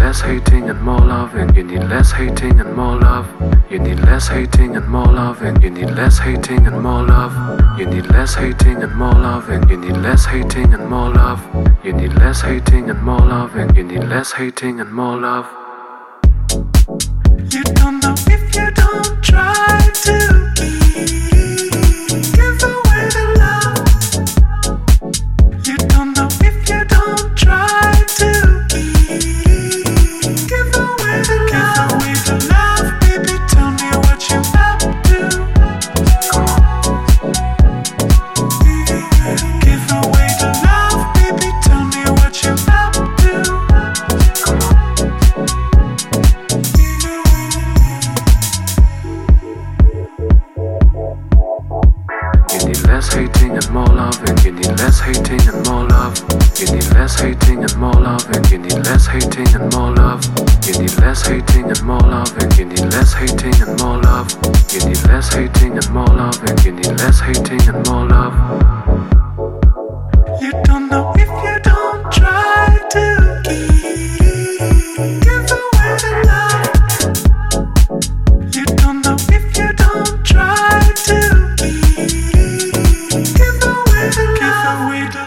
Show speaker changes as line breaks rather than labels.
less hating and more love, and you need less hating and more love. You need less hating and more love, and you need less hating and more love. You need less hating and more love, and you need less hating and more love. You need less hating and more love, and you need less hating and more love.
You don't know if you don't try to give away the love. You don't know if you don't try to give away the love. Give away the love, baby. Tell me what you up to. Give away the love, baby. Tell me what you up to.
You need less hating and more love, and you need less hating and more love. You need less hating and more love, and you need less hating and more love. You need less hating and more love, and you need less hating and more love. You need less hating and more love, and you need less hating and more love.
You don't know if you don't try to give away the love. You don't know if you don't try to give away the love. Give away the